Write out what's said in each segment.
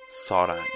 سارنگ.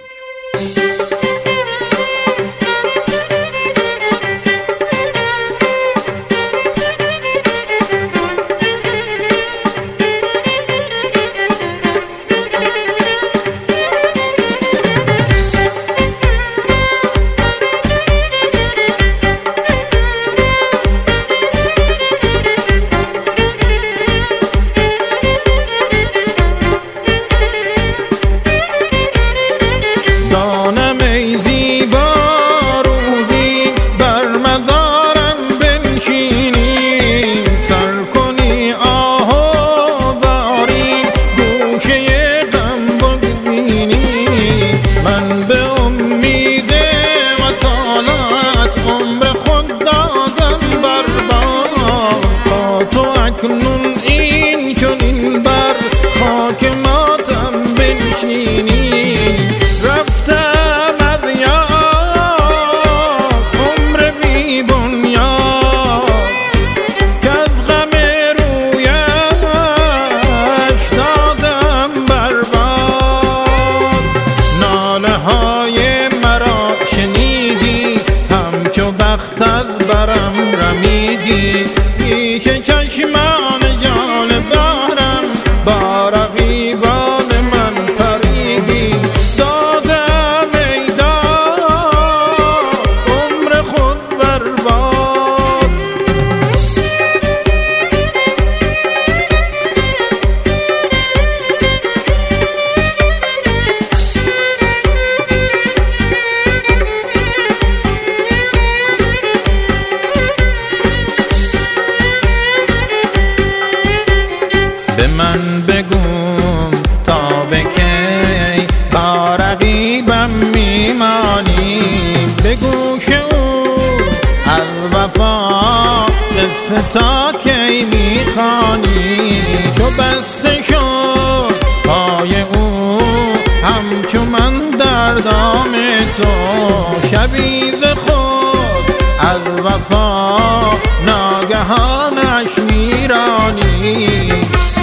برم رمیدی پیش چشمان جانبدارم، با رقیبان من پریدی. دادم ای داد عمر خود برباد. به من بگو تا به کی با رقیبم میمانی، بگو که او از وفا قصه تا کی میخوانی. چو بسته شد پای او همچو من در دام تو، شبی ز خود از وفا ناگهانش میرانی.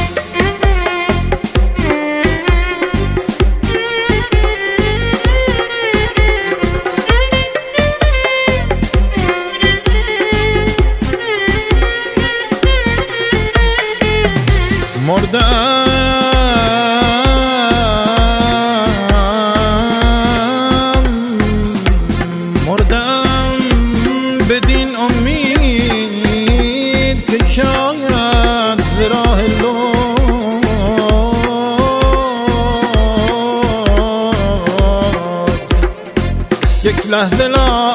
مردم بدین امید که شاید ز راه لطف یک لحظه